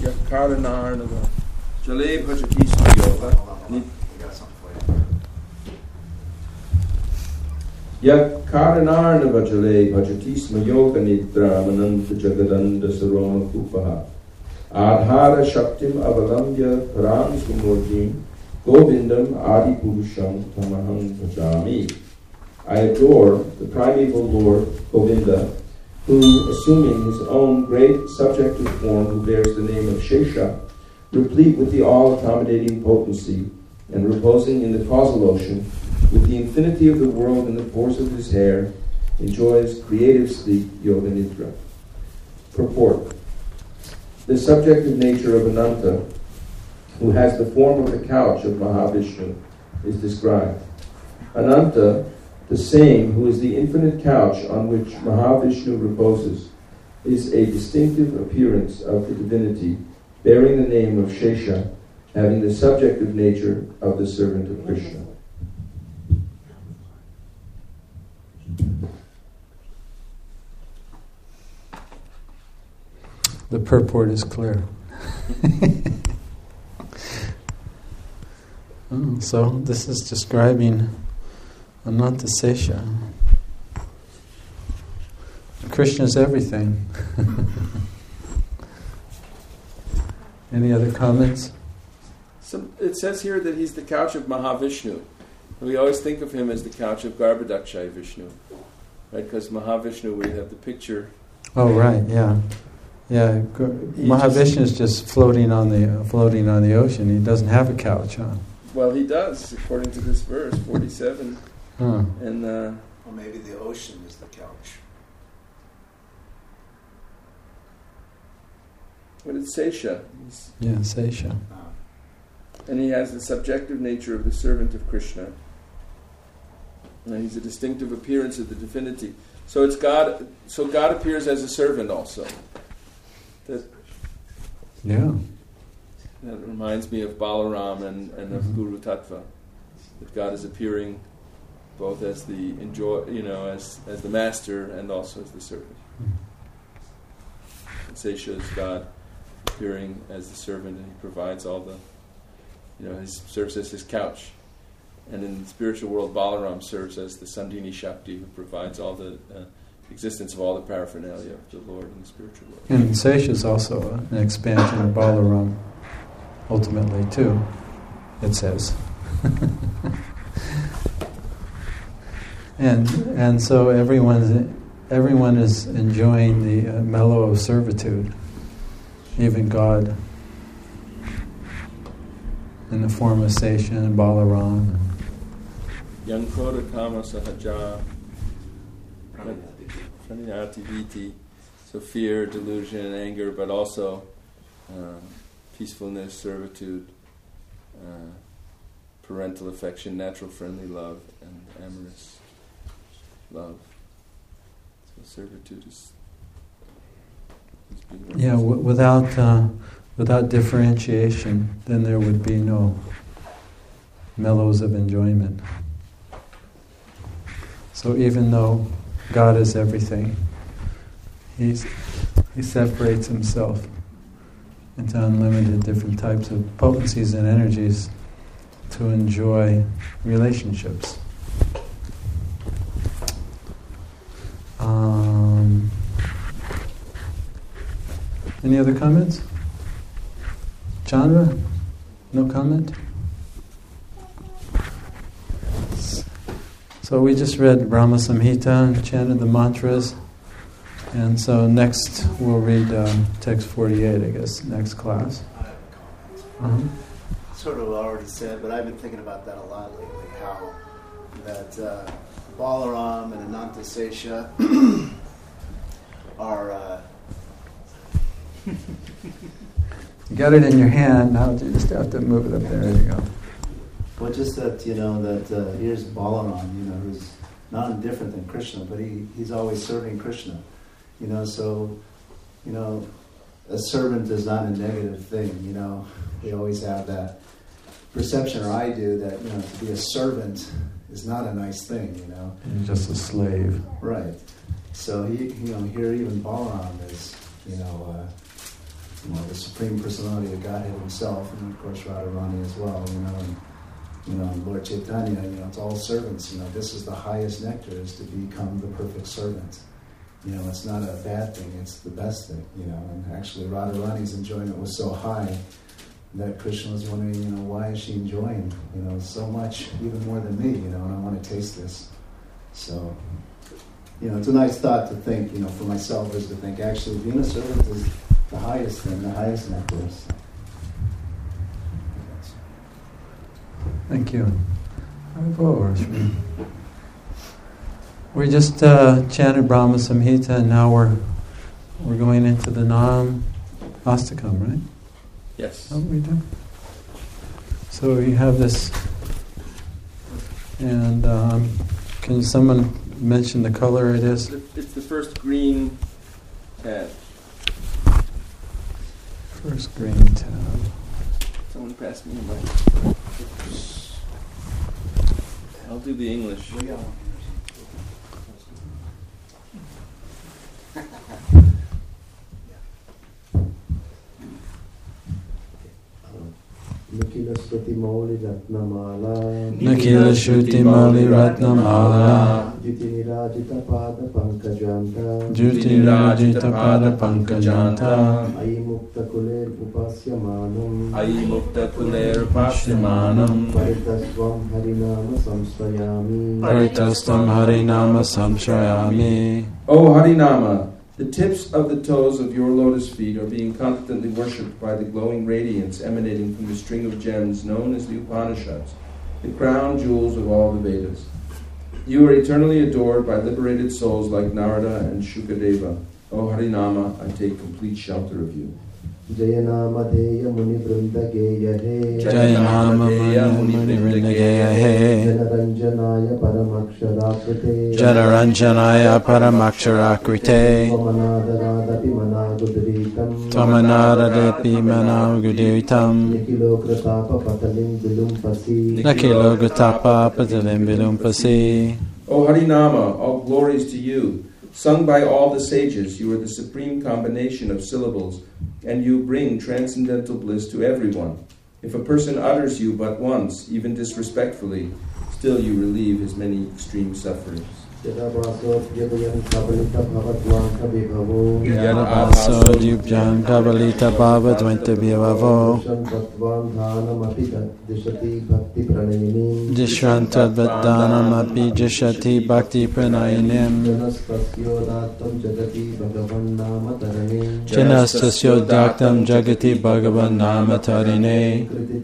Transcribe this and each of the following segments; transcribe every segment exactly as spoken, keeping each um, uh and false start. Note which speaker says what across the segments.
Speaker 1: Yakaranarnava Jale Bhajati Smayoga Yakaranarnava Jale Bhajati Smayoga Nidra Mananta Jagadanda Saroma Kupaha Adhara Shaktim Avalambya Param Sumurjim Govindam Adi Purusham Tamaham Bhajami. I adore the primeval Lord Govinda, who, assuming his own great subjective form, who bears the name of Shesha, replete with the all-accommodating potency, and reposing in the causal ocean, with the infinity of the world in the force of his hair, enjoys creative sleep, Yoga Nidra. Purport. The subjective nature of Ananta, who has the form of the couch of Mahavishnu, is described. Ananta, the same who is the infinite couch on which Mahavishnu reposes, is a distinctive appearance of the divinity, bearing the name of Shesha, having the subjective nature of the servant of Krishna.
Speaker 2: The purport is clear. oh, so this is describing Ananta Sesha. Krishna's everything. Any other comments?
Speaker 1: So it says here that he's the couch of Mahavishnu. We always think of him as the couch of Garbhodakshaya Vishnu, right? Because Mahavishnu, we have the picture.
Speaker 2: Oh, right, yeah, yeah. Mahavishnu is just floating on the uh, floating on the ocean. He doesn't have a couch, huh?
Speaker 1: Well, he does, according to this verse, forty-seven.
Speaker 2: Huh.
Speaker 1: And uh,
Speaker 3: or maybe the ocean is the couch.
Speaker 1: What is Sesha? He's,
Speaker 2: yeah, Sesha.
Speaker 1: And he has the subjective nature of the servant of Krishna. And he's a distinctive appearance of the divinity. So it's God. So God appears as a servant also. That,
Speaker 2: yeah.
Speaker 1: That reminds me of Balaram and, and of mm-hmm. Guru Tattva. That God is appearing both as the enjoy, you know, as as the master and also as the servant. Mm-hmm. Sesha is God appearing as the servant, and he provides all the, you know, he serves as his couch. And in the spiritual world, Balaram serves as the Sandhini Shakti, who provides all the uh, existence of all the paraphernalia of the Lord in the spiritual world.
Speaker 2: And Sesha is also an expansion of Balaram, ultimately, too, it says. and and so everyone's, everyone is enjoying the uh, mellow of servitude, even God, in the form of Sesha and Balaram.
Speaker 1: Yang Krodha Kama Sahaja Pranayati Viti. So fear, delusion, and anger, but also uh, peacefulness, servitude, uh, parental affection, natural friendly love, and amorous love. So servitude is, is being
Speaker 2: yeah. W- without uh, without differentiation, then there would be no mellows of enjoyment. So even though God is everything, He's, He separates Himself into unlimited different types of potencies and energies to enjoy relationships. Um, any other comments? Chandra? No comment? So we just read Brahma Samhita and chanted the mantras. And so next we'll read um, text forty-eight, I guess, next class.
Speaker 3: I have a comment.
Speaker 2: Uh-huh.
Speaker 3: Sort of already said, but I've been thinking about that a lot lately, how that uh, Balaram and Ananta Sesha are... Uh,
Speaker 2: you got it in your hand, now you just have to move it up there. There you go.
Speaker 3: Well, just that, you know, that uh, here's Balaram, you know, who's not different than Krishna, but he, he's always serving Krishna. You know, so, you know, a servant is not a negative thing, you know. We always have that perception, or I do, that, you know, to be a servant is not a nice thing, you know.
Speaker 2: You're just a slave.
Speaker 3: Right. So, he, you know, here even Balaram is, you know, uh, you know, the Supreme Personality of Godhead Himself, and of course Radharani as well, you know, and, you know, Lord Chaitanya, you know, it's all servants, you know, this is the highest nectar, is to become the perfect servant. You know, it's not a bad thing, it's the best thing, you know, and actually Radharani's enjoyment was so high that Krishna was wondering, you know, why is she enjoying, you know, so much, even more than me, you know, and I want to taste this. So, you know, it's a nice thought to think, you know, for myself, is to think, actually, being a servant is the highest thing, the highest nectar. So.
Speaker 2: Thank you. We just uh, chanted Brahma Samhita, and now we're we're going into the Nam Astakam, right?
Speaker 1: Yes.
Speaker 2: How we do? So you have this, and um, can someone mention the color it is?
Speaker 1: It's the first green tab.
Speaker 2: First green tab.
Speaker 1: Someone pass me a mic. I'll do the English.
Speaker 4: Nikila Shruti Mauli Ratnamala
Speaker 2: Nikila Shruti Mauli Ratnamala
Speaker 4: Juti Nirajita Pada Pankajanta
Speaker 2: Juti Nirajita Pada Pankajanta
Speaker 4: Ayi Mukta Kuler Upasyamanam
Speaker 1: Ayi Mukta Kuler Upasyamanam
Speaker 4: Paritasvam Harinama Samsvayami
Speaker 2: Paritastam Harinama Samshrayami.
Speaker 1: O Harinama, the tips of the toes of your lotus feet are being constantly worshipped by the glowing radiance emanating from the string of gems known as the Upanishads, the crown jewels of all the Vedas. You are eternally adored by liberated souls like Narada and Shukadeva. O Harinama, I take complete shelter of you.
Speaker 4: Jayanama Deya Muni Vrinda Geya He
Speaker 2: Jayanama Muni Vrinda Geya He
Speaker 4: Janaranjanaya Paramakshaраkrite
Speaker 2: Janaranjanaya Paramakshaраkrite
Speaker 4: Tvamanadarapi Managudritam
Speaker 2: Tvamanadapi Managudritam
Speaker 4: Nikilokratapa Patalim Vilumpasi
Speaker 2: Nakilogutapa Patalim Vilumpasi.
Speaker 1: O Harinama, all glories to you. Sung by all the sages, you are the supreme combination of syllables, and you bring transcendental bliss to everyone. If a person utters you but once, even disrespectfully, still you relieve his many extreme sufferings.
Speaker 2: Yadabaso Dhyubhyam Kabalita Bhava Dventa Bhyavavo Dishrantad Vadanam Api Jishati Bhakti Pranayinim Janastasyo Daktam Jagati Bhagavan Namatarine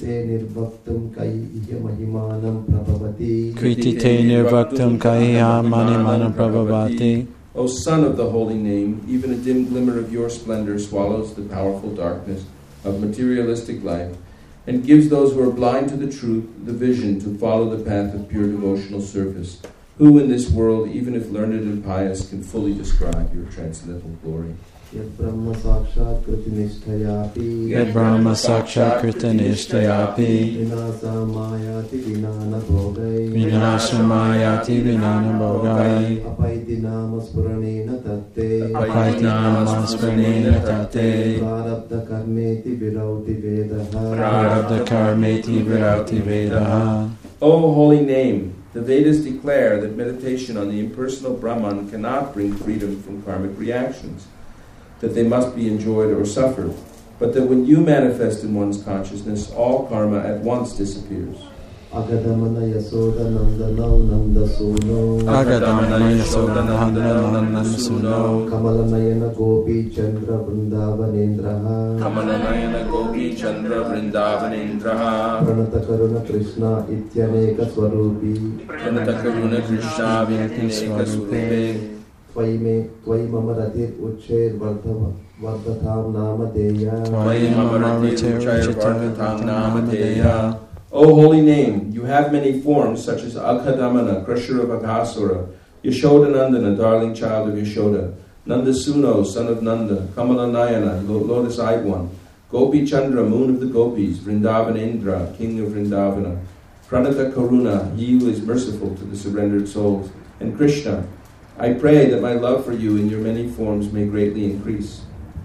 Speaker 2: Kritite Nirvaktam Kaiha Mani Mana Prabhavati.
Speaker 1: O Son of the Holy Name, even a dim glimmer of your splendor swallows the powerful darkness of materialistic life and gives those who are blind to the truth the vision to follow the path of pure devotional service. Who in this world, even if learned and pious, can fully describe your transcendental glory?
Speaker 4: Yad Brahma Sakshat Kritinishtayapi
Speaker 2: Yad Brahma Sakshat Kritinishtayapi
Speaker 4: Vinasa Mayati Vinana Bhogai
Speaker 2: Vinasa Mayati Vinana Bhogai
Speaker 4: Apaiti Nama Spuranena Tatte
Speaker 2: Apaiti Nama Spuranena Tatte
Speaker 4: Prarabdha Karmeti Virauti Vedaha
Speaker 2: Prarabdha Karmeti Virauti Vedaha.
Speaker 1: O holy name, the Vedas declare that meditation on the impersonal Brahman cannot bring freedom from karmic reactions, that they must be enjoyed or suffered, but that when you manifest in one's consciousness, all karma at once disappears.
Speaker 4: Agadamana Yasoda Nandanau Nandasuno
Speaker 2: Agadamana Yasoda Nandanau Nandasuno
Speaker 4: Kamalanayana Gopi Chandra Vrindavanendraha
Speaker 1: Kamalanayana Gopi Chandra Vrindavanendraha
Speaker 4: Pranata Karuna Krishna Ityaneka Swarupi
Speaker 1: Pranata Karuna Krishna Vyantineka Swarupe
Speaker 4: Tvai me Tvai mama ratir Uchher Vardhatam Namadeya
Speaker 2: Tvai mama ratir
Speaker 1: Vardhatam Namadeya. O holy name, you have many forms such as Aghadamana, crusher of Aghasura, Yashodanandana, darling child of Yashoda, Nandasuno, son of Nanda, Kamalanayana, lotus-eyed one, Gopi Chandra, moon of the gopis, Vrindavanendra, king of Vrindavana, Pranata Karuna, he who is merciful to the surrendered souls, and Krishna. I pray that my love for you in your many forms may greatly increase.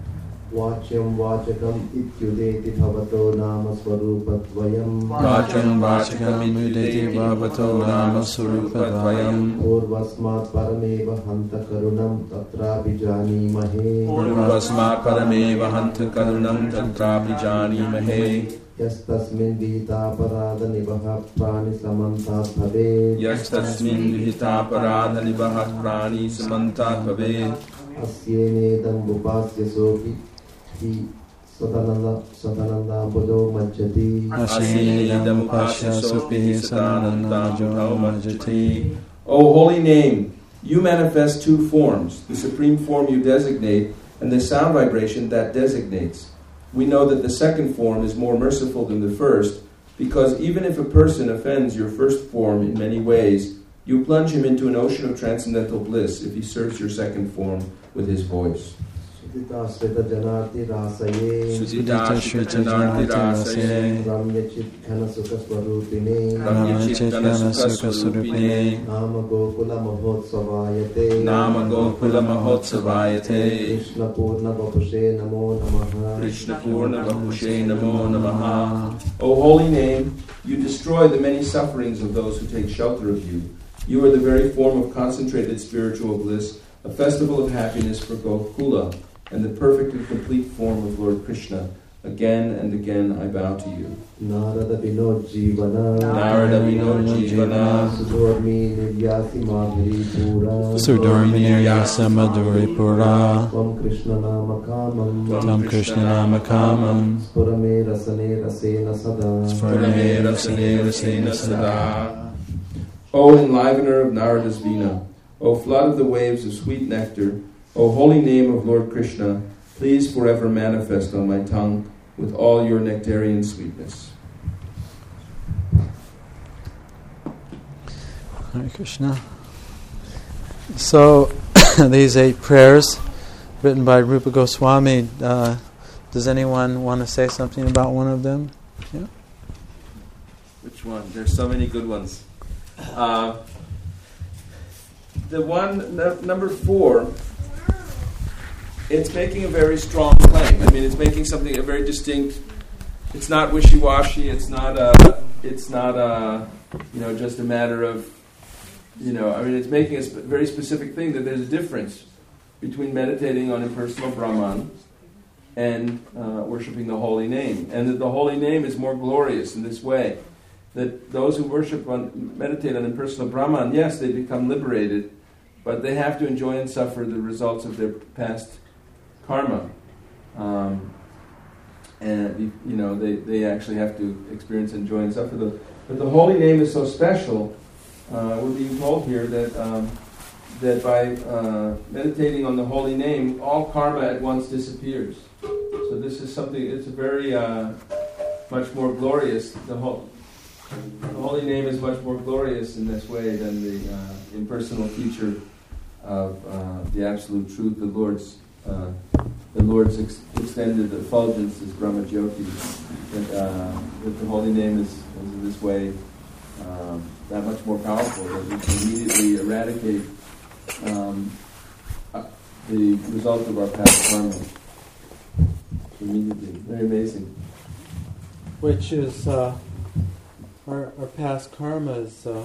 Speaker 4: Vachyam vachakam ityudeti bhavato nama swarupatvayam.
Speaker 2: Vachyam vachakam ityudeti bhavato nama swarupatvayam.
Speaker 4: Purvasmat parameva hanta karunam tatrapi janimahe.
Speaker 1: Purvasmat parameva hanta karunam tatrapi janimahe.
Speaker 4: Yastasmin vihita parada nibaha prani samantat bhave.
Speaker 1: Yastasmin vihita parada nibaha prani samantat bhave.
Speaker 4: Asyenedam bupasya sopi hi satananda satananda buddho majjati.
Speaker 2: Asyenedam upasya sopi satananda buddho majjati.
Speaker 1: O holy name, you manifest two forms, the supreme form you designate and the sound vibration that designates. We know that the second form is more merciful than the first, because even if a person offends your first form in many ways, you plunge him into an ocean of transcendental bliss if he serves your second form with his voice.
Speaker 4: Sudita sveta janarti rasaye.
Speaker 1: Sudita sveta janarti rasaye.
Speaker 4: Ramya chit ghana sukha swarupine.
Speaker 1: Ramya chit ghana sukha swarupine.
Speaker 4: Nama gokula mahotsavayate.
Speaker 1: Nama gokula mahotsavayate.
Speaker 4: Krishna purna vapushe namo namaha.
Speaker 1: Krishna purna vapushe namo namaha. O holy name, you destroy the many sufferings of those who take shelter of you. You are the very form of concentrated spiritual bliss, a festival of happiness for Gokula, and the perfect and complete form of Lord Krishna. Again and again I bow to you.
Speaker 4: Narada Vinod Jivana.
Speaker 1: Narada Vinod Jivana.
Speaker 4: Sudormi Niryasi Madhuri Pura.
Speaker 2: Sudormi Niryasa Madhuri Pura.
Speaker 4: Tvam Krishna Nama Kamam.
Speaker 2: Tvam Krishna Nama Kamam.
Speaker 4: Spurame Rasane Rasena Sada.
Speaker 1: Spurame Rasane Rasena Sada. O enlivener of Narada's Vina, O flood of the waves of sweet nectar, O holy name of Lord Krishna, please forever manifest on my tongue with all your nectarian sweetness.
Speaker 2: Hare Krishna. So, these eight prayers written by Rupa Goswami, uh, does anyone want to say something about one of them? Yeah.
Speaker 1: Which one? There's so many good ones. Uh, the one, no, number four, it's making a very strong claim. I mean, it's making something a very distinct. It's not wishy-washy. It's not a. It's not a. You know, just a matter of. You know, I mean, it's making a sp- very specific thing that there's a difference between meditating on impersonal Brahman and uh, worshiping the holy name, and that the holy name is more glorious in this way. That those who worship on, meditate on impersonal Brahman, yes, they become liberated, but they have to enjoy and suffer the results of their past karma. Um, and, you know, they, they actually have to experience, enjoy, and suffer those. But the holy name is so special, uh, we're being told here that um, that by uh, meditating on the holy name, all karma at once disappears. So this is something, it's a very, uh, much more glorious, the whole... The holy name is much more glorious in this way than the uh, impersonal feature of uh, the absolute truth. The Lord's, uh, the Lord's ex- extended effulgence is Brahma Jyoti. That, uh, that the holy name is, is in this way um, that much more powerful. That we can immediately eradicate um, uh, the result of our past karma. Immediately, very amazing.
Speaker 2: Which is. Uh Our, our past karma is uh,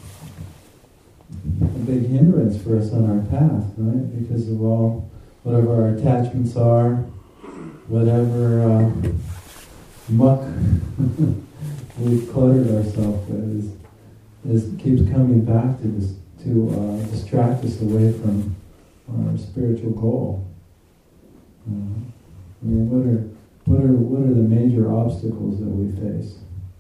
Speaker 2: a big hindrance for us on our path, right? Because of all, whatever our attachments are, whatever uh, muck we've cluttered ourselves with, is, is keeps coming back to this, to uh, distract us away from our spiritual goal. Uh, I mean, what are what are what are the major obstacles that we face?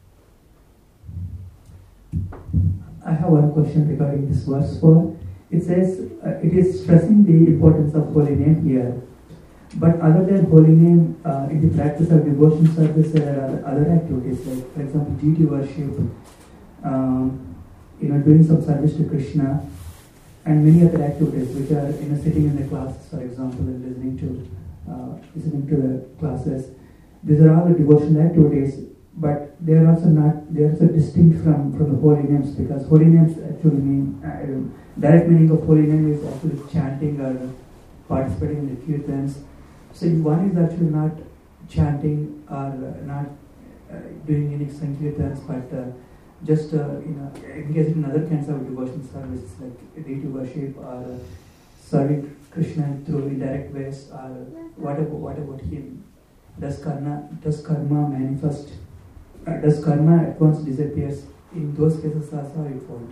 Speaker 5: I have one question regarding this verse four. It says uh, it is stressing the importance of holy name here. But other than holy name, uh, in the practice of devotion service, there are other activities like, for example, deity worship, um, you know, doing some service to Krishna, and many other activities which are, you know, sitting in the classes, for example, and listening to uh, listening to the classes. These are all the devotional activities. But they are also not, they are also distinct from, from the holy names, because holy names actually mean, uh, direct meaning of holy name is actually chanting or participating in the kirtans. So one is actually not chanting or uh, not uh, doing any sankirtans, but uh, just uh, you know engaging in other kinds of devotional services like deity worship or uh, serving Krishna through indirect ways, or what about what about him? Does karma does karma manifest? Uh, does karma at once disappears? In those cases, also how you fold?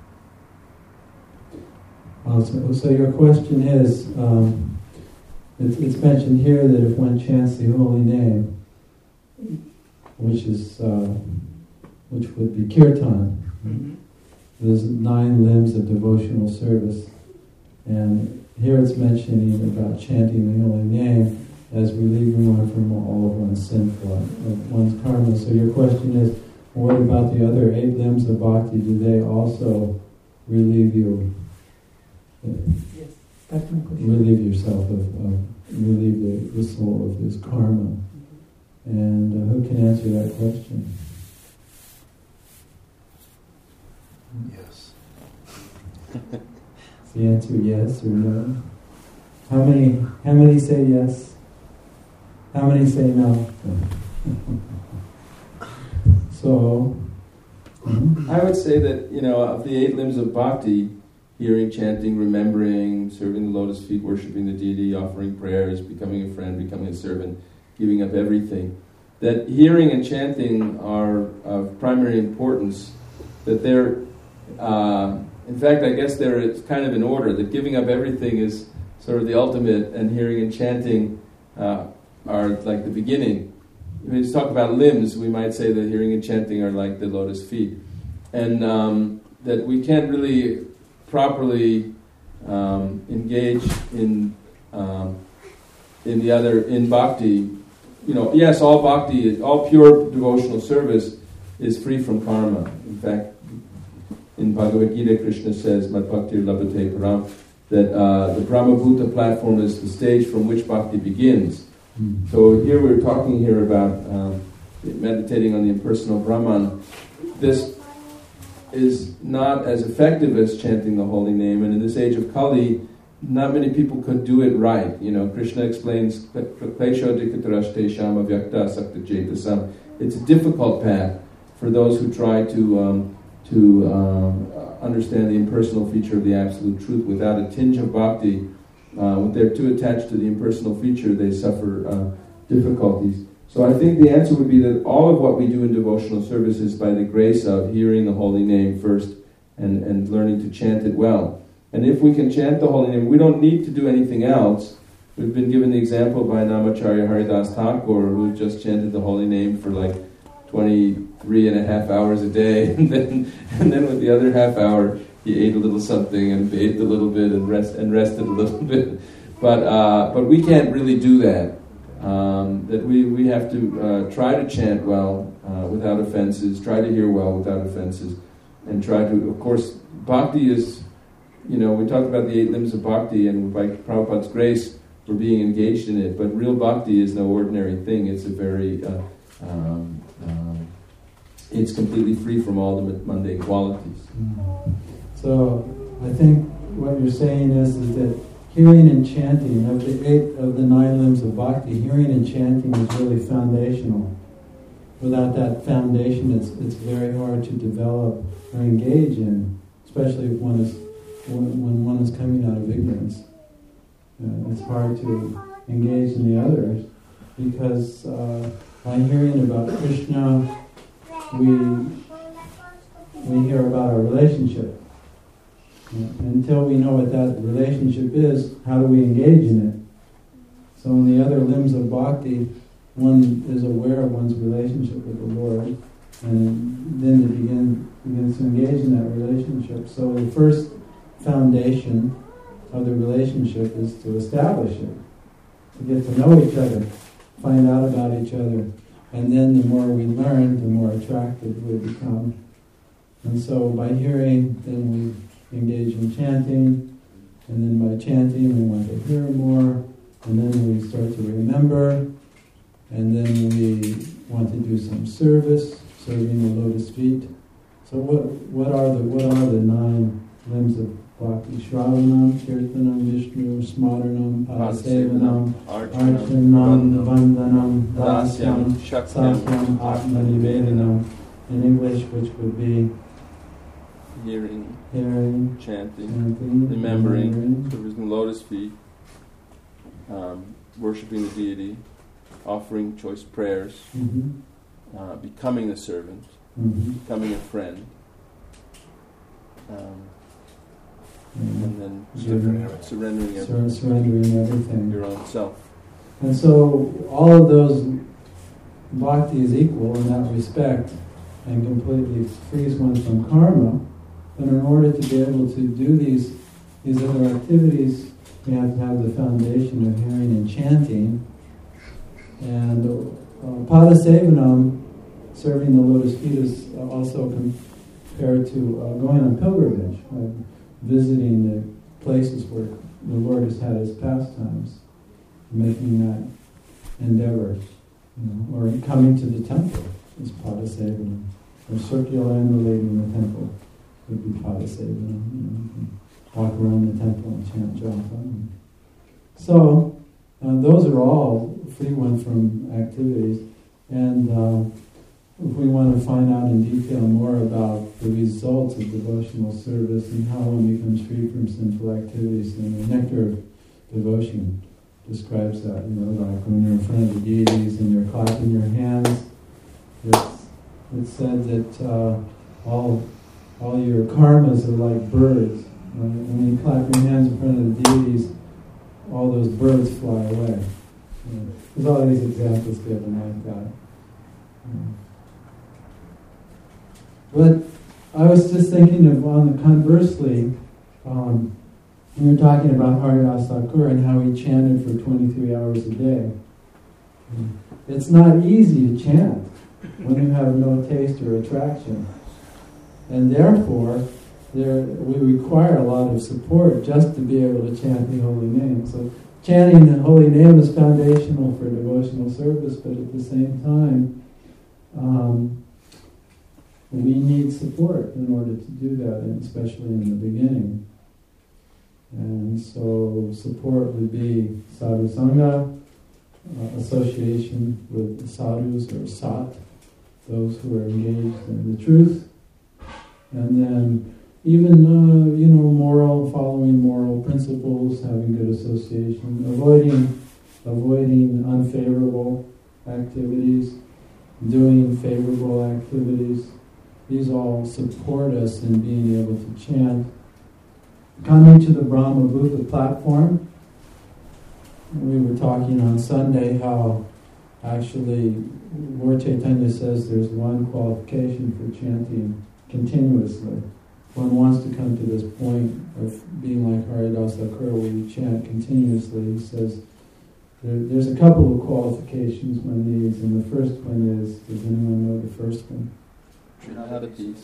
Speaker 2: Well, so, so your question is, um, it's, it's mentioned here that if one chants the holy name, which is uh, which would be kirtan,
Speaker 5: Mm-hmm.
Speaker 2: there's nine limbs of devotional service, and here it's mentioning about chanting the holy name as relieving one from all of one's sinful, of one's karma. So your question is, what about the other eight limbs of bhakti? Do they also relieve you?
Speaker 5: Yes, that's my question.
Speaker 2: Relieve yourself of, of relieve the, the soul of this karma. And uh, who can answer that question?
Speaker 3: Yes.
Speaker 2: Is the answer yes or no? How many? How many say yes? How many say no? So, mm-hmm.
Speaker 1: I would say that, you know, of the eight limbs of bhakti, hearing, chanting, remembering, serving the lotus feet, worshipping the deity, offering prayers, becoming a friend, becoming a servant, giving up everything, that hearing and chanting are of primary importance, that they're, uh, in fact, I guess they're kind of in order, that giving up everything is sort of the ultimate, and hearing and chanting uh, are like the beginning. When we talk about limbs, we might say that hearing and chanting are like the lotus feet. And um, that we can't really properly um, engage in um, in the other, in bhakti. You know, yes, all bhakti, all pure devotional service is free from karma. In fact, in Bhagavad Gita, Krishna says, Mad Bhaktir Labhate Param, that uh, the Brahmabhuta platform is the stage from which bhakti begins.
Speaker 2: Mm.
Speaker 1: So here we're talking here about um, meditating on the impersonal Brahman. This is not as effective as chanting the holy name, and in this age of Kali, not many people could do it right. You know, Krishna explains, it's a difficult path for those who try to um, to um, understand the impersonal feature of the Absolute Truth without a tinge of bhakti. Uh, when they're too attached to the impersonal feature, they suffer uh, difficulties. So I think the answer would be that all of what we do in devotional service is by the grace of hearing the holy name first and, and learning to chant it well. And if we can chant the holy name, we don't need to do anything else. We've been given the example by Namacharya Haridas Thakur, who just chanted the holy name for like twenty-three and a half hours a day, and then and then with the other half hour he ate a little something and bathed a little bit and rest and rested a little bit. But uh, but we can't really do that. Um, that we, we have to uh, try to chant well uh, without offenses, try to hear well without offenses, and try to, of course, bhakti is, you know, we talked about the eight limbs of bhakti, and by Prabhupada's grace, we're being engaged in it, but real bhakti is no ordinary thing. It's a very, uh, um, um, it's completely free from all the mundane qualities.
Speaker 2: Mm. So, I think what you're saying is, is that hearing and chanting, of the eight of the nine limbs of bhakti, hearing and chanting is really foundational. Without that foundation, it's it's very hard to develop or engage in, especially if one is when, when one is coming out of ignorance. Uh, it's hard to engage in the others because uh, by hearing about Krishna, we we hear about our relationship. Until we know what that relationship is, how do we engage in it? So in the other limbs of bhakti, one is aware of one's relationship with the Lord, and then it begin, begins to engage in that relationship. So the first foundation of the relationship is to establish it, to get to know each other, find out about each other, and then the more we learn, the more attractive we become. And so by hearing, then we engage in chanting, and then by chanting we want to hear more, and then we start to remember, and then we want to do some service, serving the lotus feet. So what what are the what are the nine limbs of Bhakti Shravanam, Kirtanam, Vishnu, Smaranam, Padasevanam, Archanam, Vandanam, Dasyam, Sakyam, Atmanivedanam. In English, which would be
Speaker 1: hearing,
Speaker 2: hearing,
Speaker 1: chanting,
Speaker 2: chanting,
Speaker 1: remembering,
Speaker 2: remembering,
Speaker 1: serving the lotus feet, um, worshipping the deity, offering choice prayers,
Speaker 2: mm-hmm.
Speaker 1: uh, becoming a servant,
Speaker 2: mm-hmm. becoming
Speaker 1: a friend, um,
Speaker 2: mm-hmm.
Speaker 1: and then
Speaker 2: surrendering,
Speaker 1: surrendering,
Speaker 2: Sur-
Speaker 1: everything,
Speaker 2: surrendering everything,
Speaker 1: your own self.
Speaker 2: And so all of those bhakti is equal in that respect and completely frees one from karma. But in order to be able to do these these other activities, we have to have the foundation of hearing and chanting. And uh, Padasevanam, serving the lotus feet, is also compared to uh, going on pilgrimage, like visiting the places where the Lord has had his pastimes, making that endeavor, you know, or coming to the temple is Padasevanam, or circumambulating the temple would be Padasevanam. You know, you can walk around the temple and chant japa. So uh, those are all free one from activities, and uh, if we want to find out in detail more about the results of devotional service and how one becomes free from sinful activities, then the Nectar of Devotion describes that, you know, like when you're in front of the deities and you're clapping your hands, it's, it's said that uh, all all your karmas are like birds. Right? When you clap your hands in front of the deities, all those birds fly away. You know, there's all these examples given like that. You know. But I was just thinking of, on the conversely, um, we were talking about Haridas Thakur and how he chanted for twenty-three hours a day. It's not easy to chant when you have no taste or attraction. And therefore, there we require a lot of support just to be able to chant the holy name. So chanting the holy name is foundational for devotional service, but at the same time, um, we need support in order to do that, and especially in the beginning. And so support would be sadhu sangha, uh, association with the sadhus or sat, those who are engaged in the truth, and then even uh, you know moral, following moral principles, having good association, avoiding avoiding unfavorable activities, doing favorable activities. These all support us in being able to chant. Coming to the Brahma Bhuta platform, we were talking on Sunday how actually Lord Chaitanya says there's one qualification for chanting continuously. One wants to come to this point of being like Haridas Thakur where you chant continuously. He says there, there's a couple of qualifications one needs, and the first one is, does anyone know the first one?
Speaker 1: Trinadapi.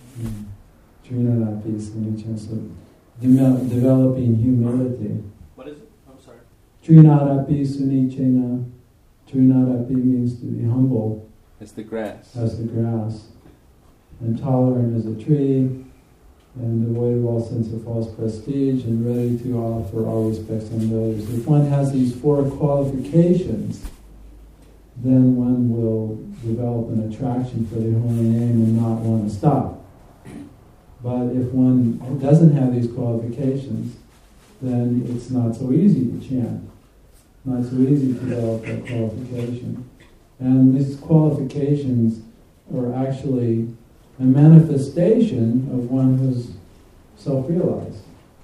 Speaker 2: Trinadapi Sanichan. So de- developing humility.
Speaker 6: What is it? I'm sorry.
Speaker 2: Trinadapi Sunichena. Trinadapi means to be humble.
Speaker 1: As the grass.
Speaker 2: As the grass. And tolerant as a tree. And devoid of all sense of false prestige, and ready to offer all respects unto others. If one has these four qualifications, then one will develop an attraction for the holy name and not want to stop. But if one doesn't have these qualifications, then it's not so easy to chant. Not so easy to develop that qualification. And these qualifications are actually a manifestation of one who's self-realized,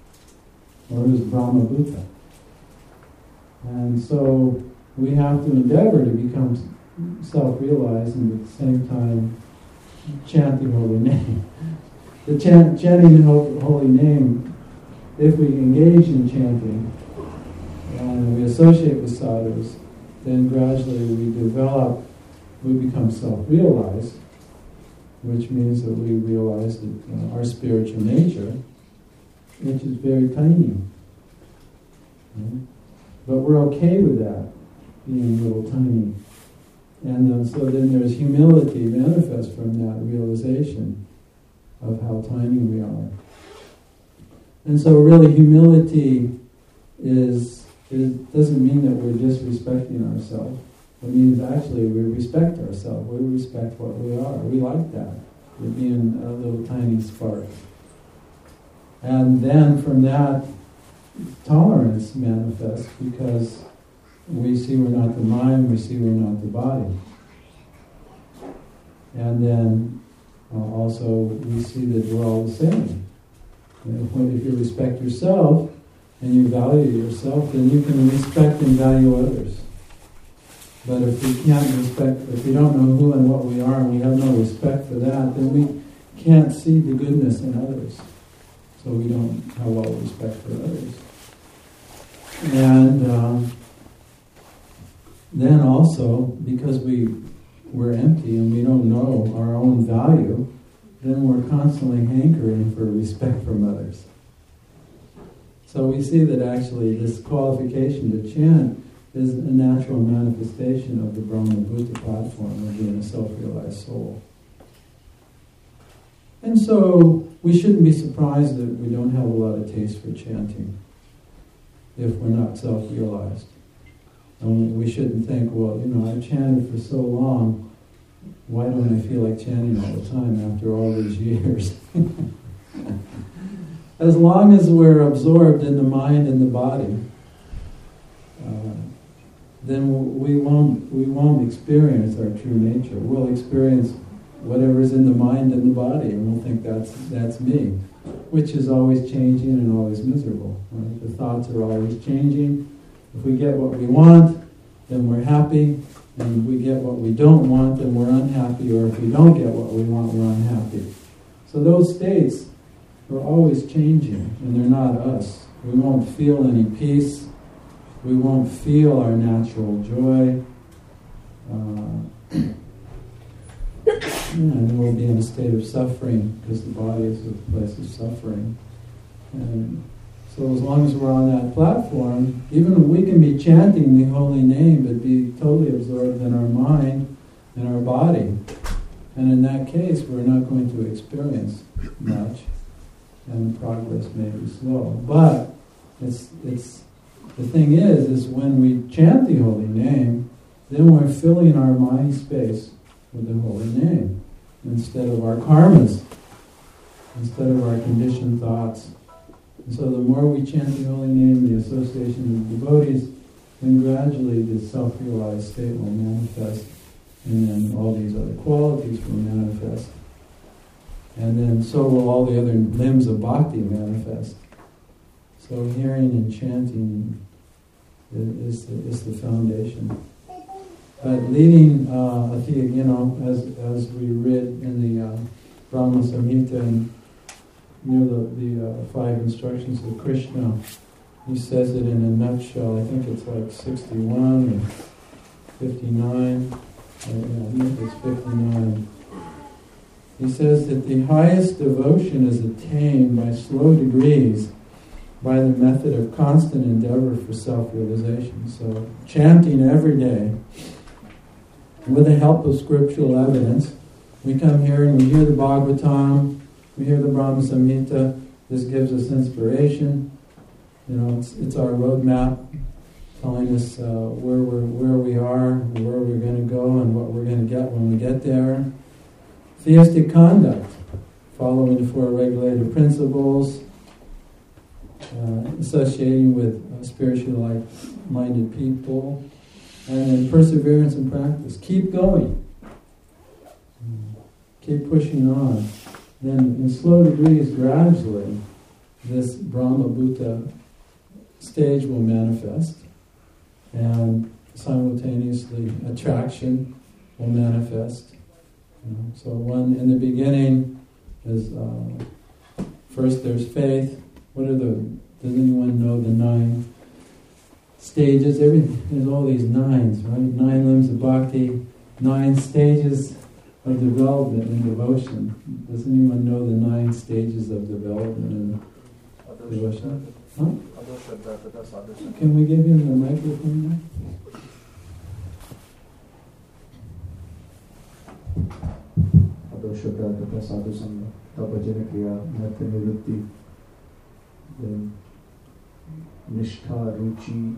Speaker 2: or who's Brahma Bhuta. And so we have to endeavor to become self-realized and at the same time chant the holy name. The chant, chanting the holy name, if we engage in chanting and we associate with sadhus, then gradually we develop, we become self-realized, which means that we realize that uh, our spiritual nature, which is very tiny. Right? But we're okay with that, being a little tiny. And uh, so then there's humility manifest from that realization of how tiny we are. And so really humility is, it doesn't mean that we're disrespecting ourselves. It means actually we respect ourselves. We respect what we are. We like that. We're being a little tiny spark. And then from that, tolerance manifests because we see we're not the mind, we see we're not the body. And then uh, also we see that we're all the same. And if you respect yourself and you value yourself, then you can respect and value others. But if we can't respect, if we don't know who and what we are, and we have no respect for that, then we can't see the goodness in others. So we don't have all respect for others. And um, then also, because we, we're empty and we don't know our own value, then we're constantly hankering for respect from others. So we see that actually this qualification to chant is a natural manifestation of the Brahma Bhuta platform of being a self-realized soul. And so we shouldn't be surprised that we don't have a lot of taste for chanting if we're not self-realized. And we shouldn't think, well, you know, I've chanted for so long, why don't I feel like chanting all the time after all these years? As long as we're absorbed in the mind and the body, uh, then we won't we won't experience our true nature. We'll experience whatever's in the mind and the body, and we'll think that's that's me, which is always changing and always miserable. Right? The thoughts are always changing. If we get what we want, then we're happy, and if we get what we don't want, then we're unhappy, or if we don't get what we want, we're unhappy. So those states are always changing, and they're not us. We won't feel any peace. We won't feel our natural joy. Uh, Yeah, and we'll be in a state of suffering because the body is a place of suffering. And so as long as we're on that platform, even we can be chanting the holy name but be totally absorbed in our mind and our body. And in that case, we're not going to experience much, and progress may be slow. But it's it's the thing is, is when we chant the holy name, then we're filling our mind space with the holy name, instead of our karmas, instead of our conditioned thoughts. And so the more we chant the holy name, the association with devotees, then gradually the self-realized state will manifest, and then all these other qualities will manifest. And then so will all the other limbs of bhakti manifest. So hearing and chanting is the, is the foundation. But leading, uh, you know, as as we read in the uh, Brahma Samhita, and near the, the uh, five instructions of Krishna, he says it in a nutshell. I think it's like sixty-one or fifty-nine. Uh, yeah, I think it's fifty-nine. He says that the highest devotion is attained by slow degrees, by the method of constant endeavor for self-realization. So chanting every day, with the help of scriptural evidence. We come here and we hear the Bhagavatam, we hear the Brahma Samhita. This gives us inspiration. You know, it's, it's our roadmap, telling us uh, where we're, where we are, where we're going to go, and what we're going to get when we get there. Theistic conduct, following the four regulative principles, uh, associating with uh, spiritual-minded people. And then perseverance and practice. Keep going. Keep pushing on. Then in slow degrees, gradually, this Brahma Bhuta stage will manifest. And simultaneously, attraction will manifest. You know, so one, in the beginning, is uh, first there's faith. What are the, does anyone know the nine stages? Everything, there's all these nines, right? Nine limbs of bhakti, nine stages of development in devotion. Does anyone know the nine stages of development in devotion? Huh? Can we give him the microphone now?
Speaker 3: then nishtha, ruchi,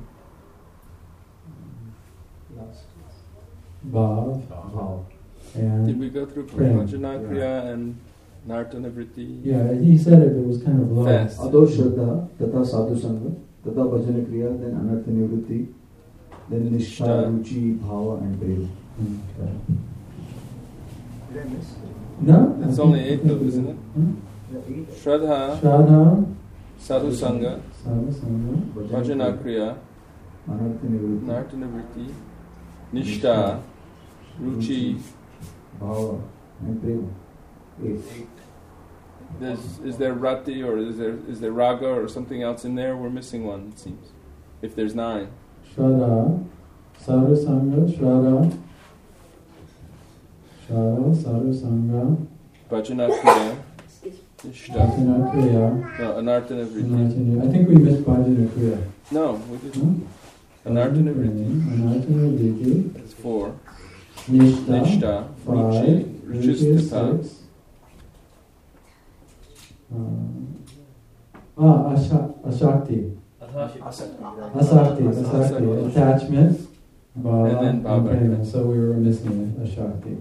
Speaker 3: last
Speaker 2: bhav,
Speaker 3: bhav.
Speaker 2: and
Speaker 1: Did we go through
Speaker 2: prem.
Speaker 1: Prajanakriya
Speaker 3: Yeah.
Speaker 1: and Nartanavritti?
Speaker 2: Yeah, he said it, but it was kind of low.
Speaker 1: Fast.
Speaker 3: Ado Shraddha, Tata Sadhu Sangha, Tata Bhajana Kriya, then Anartha Nivritti, then Nishtha,
Speaker 1: Nishtha.
Speaker 3: Ruchi, Bhava, and Prema.
Speaker 2: Okay.
Speaker 3: Did I miss?
Speaker 2: No?
Speaker 1: It's
Speaker 2: I
Speaker 1: only
Speaker 2: think-
Speaker 1: eight
Speaker 2: I think
Speaker 1: though,
Speaker 2: we
Speaker 1: isn't
Speaker 2: did.
Speaker 1: it?
Speaker 2: Hmm?
Speaker 1: Shraddha,
Speaker 2: Shraddha,
Speaker 1: Sadhu Sangha,
Speaker 2: Sadhu Sangha,
Speaker 1: Prajanakriya,
Speaker 3: Anartha Nivritti,
Speaker 1: Nartanavritti, Nishtha, Ruchi.
Speaker 3: Bhava, and Prema. Eight.
Speaker 1: There's, is there Rati or is there is there Raga or something else in there? We're missing one, it seems. If there's nine.
Speaker 2: Shraddha, Sadhu Sangha, Shraddha, Shraddha, Sadhu Sangha,
Speaker 1: Bhajanakriya, Nishtha,
Speaker 2: Bhajana Kriya,
Speaker 1: no, Anartanavritti.
Speaker 2: Anartana. I think we missed Bhajana Kriya.
Speaker 1: No, we didn't.
Speaker 2: Huh?
Speaker 1: Anartanavritti.
Speaker 2: Anartanavritti,
Speaker 1: That's four.
Speaker 2: Nishtha,
Speaker 1: Nishtha,
Speaker 2: five,
Speaker 1: Ruchi,
Speaker 2: Ruchi is
Speaker 1: Ruchistapa,
Speaker 2: six. Um, ah, Asha, Ashakti, Asakti, Asakti,
Speaker 1: Asakti.
Speaker 2: attachment, Bhava,
Speaker 1: And then Bhava.
Speaker 2: prema. So we were missing a Ashakti.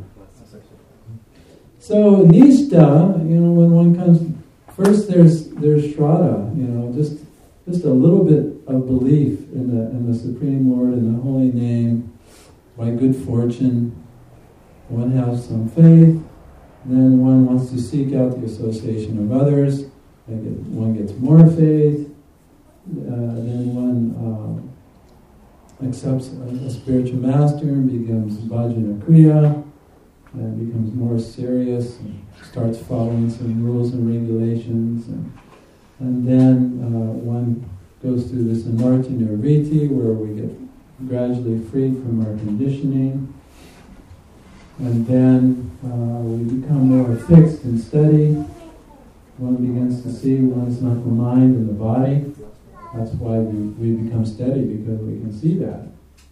Speaker 2: So Nishtha, you know, when one comes, first there's there's Shraddha, you know, just just a little bit of belief in the in the Supreme Lord, in the Holy Name. By good fortune, one has some faith. Then one wants to seek out the association of others. Then get, one gets more faith. Uh, then one uh, accepts a, a spiritual master and becomes bhajana kriya, and becomes more serious and starts following some rules and regulations. And, and then uh, one goes through this anartha nivritti, where we get gradually freed from our conditioning. And then uh, we become more fixed and steady. One begins to see one's not the mind and the body. That's why we, we become steady, because we can see that.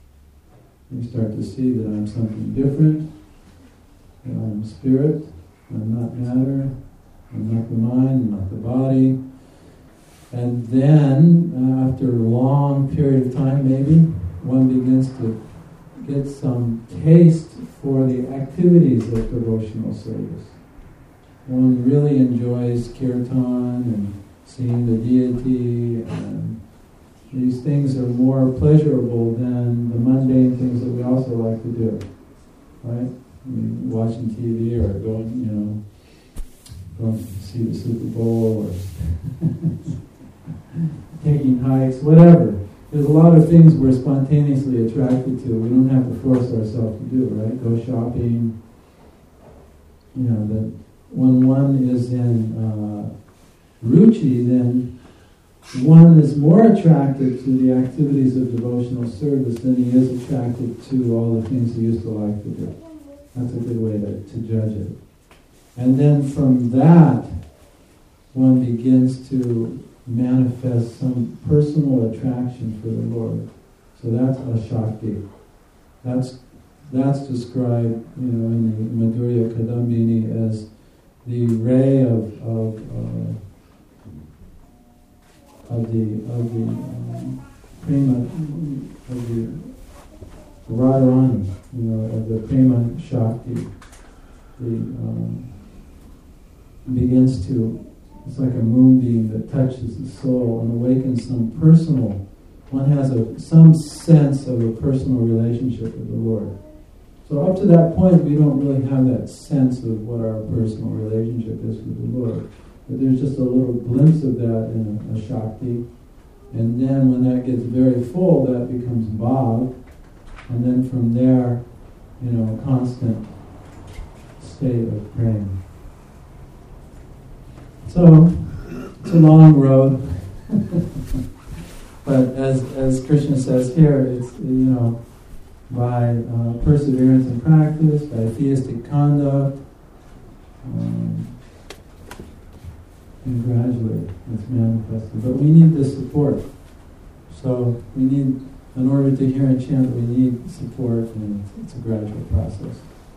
Speaker 2: We start to see that I'm something different. That I'm spirit, I'm not matter, I'm not the mind, I'm not the body. And then, uh, after a long period of time maybe, one begins to get some taste for the activities of devotional service. One really enjoys kirtan and seeing the deity, and these things are more pleasurable than the mundane things that we also like to do, right? I mean, watching T V or going, you know, going to see the Super Bowl or taking hikes, whatever. There's a lot of things we're spontaneously attracted to. We don't have to force ourselves to do, right? Go shopping. You know, that when one is in uh, ruchi, then one is more attracted to the activities of devotional service than he is attracted to all the things he used to like to do. That's a good way to, to judge it. And then from that, one begins to manifest some personal attraction for the Lord. So that's Ashakti. That's that's described, you know, in the Madhurya Kadambini as the ray of of uh, of the of the um, prema of the Radharani, you know, of the prema Shakti. The um, begins to. It's like a moonbeam that touches the soul and awakens some personal. One has a some sense of a personal relationship with the Lord. So up to that point, we don't really have that sense of what our personal relationship is with the Lord. But there's just a little glimpse of that in a, a Shakti. And then when that gets very full, that becomes Bhav. And then from there, you know, a constant state of praying. So, it's a long road. But as as Krishna says here, it's, you know, by uh, perseverance in practice, by theistic conduct, um, and gradually it's manifested. But we need the support. So we need, in order to hear a chant, we need support, and it's, it's a gradual process.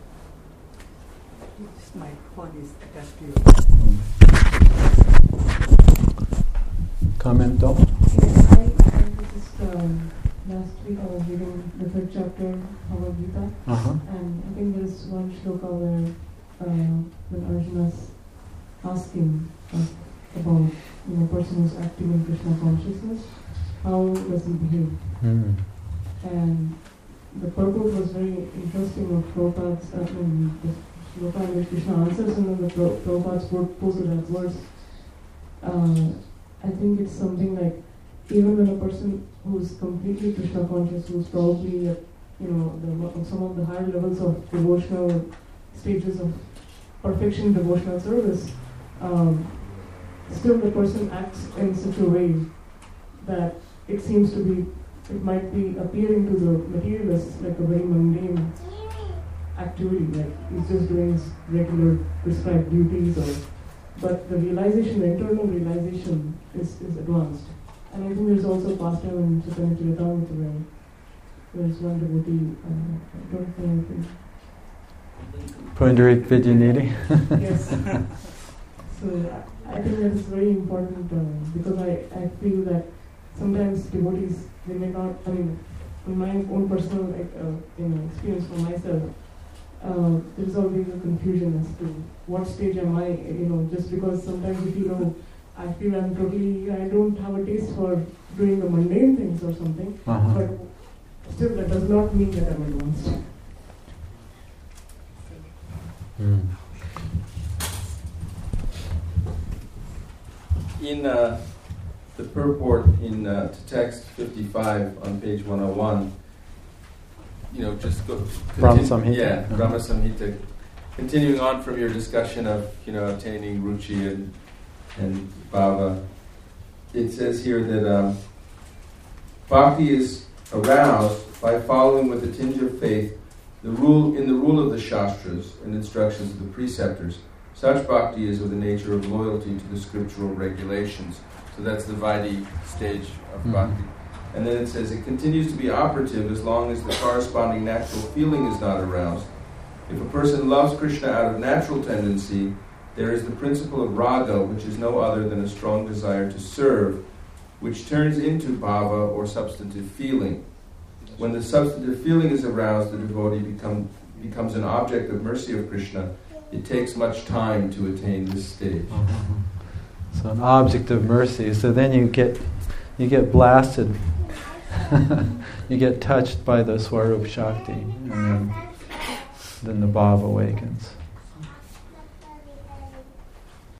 Speaker 6: This microphone is attached to you.
Speaker 2: Comment, though?
Speaker 6: Yes, I, I just um, last week I was reading the third chapter of Bhagavad Gita,
Speaker 2: Uh-huh.
Speaker 6: and I think there's one shloka where uh, when Arjuna's asking uh, about you know person who's active in Krishna consciousness, how does he behave?
Speaker 2: Mm.
Speaker 6: And the purport was very interesting of Prabhupada's, uh, I mean, the shloka in which Krishna answers, and then the Pro- Prabhupada's posted that verse. Uh, I think it's something like, even when a person who's completely Krishna conscious, who's probably at, you know, the, some of the higher levels of devotional stages of perfection in devotional service, um, still the person acts in such a way that it seems to be, it might be appearing to the materialist like a very mundane activity, like he's just doing his regular prescribed duties, or but the realization, the internal realization is, is advanced. And I think there's also pastime in Chaitanya Charitamrita where there's one devotee, uh, I don't know if
Speaker 2: Pundarik Vidyanidhi.
Speaker 6: yes. So I think that is very important uh, because I, I feel that sometimes devotees, they may not, I mean, in my own personal like, uh, you know, experience for myself, uh, there's always a confusion as to what stage am I, you know, just because sometimes if you know, I feel I'm totally, I don't have a taste for doing the mundane things or something,
Speaker 2: Uh-huh.
Speaker 6: but still that does not mean that I'm advanced.
Speaker 2: Mm.
Speaker 1: In uh, the purport in uh, to text fifty-five on page one oh one, you know, just go.
Speaker 2: Brahma
Speaker 1: continue-
Speaker 2: Samhita.
Speaker 1: Yeah,
Speaker 2: Uh-huh.
Speaker 1: Brahma Samhita. Continuing on from your discussion of, you know, attaining ruchi and and bhava, it says here that um, bhakti is aroused by following with a tinge of faith the rule in the rule of the shastras and instructions of the preceptors. Such bhakti is of the nature of loyalty to the scriptural regulations. So that's the Vaidhi stage of
Speaker 2: Mm-hmm.
Speaker 1: bhakti. And then it says it continues to be operative as long as the corresponding natural feeling is not aroused. If a person loves Krishna out of natural tendency, there is the principle of raga, which is no other than a strong desire to serve, which turns into bhava or substantive feeling. When the substantive feeling is aroused, the devotee become, becomes an object of mercy of Krishna. It takes much time to attain this stage.
Speaker 2: Uh-huh. So an object of mercy. So then you get you get blasted. You get touched by the Swarup Shakti, and then, then the bhava awakens.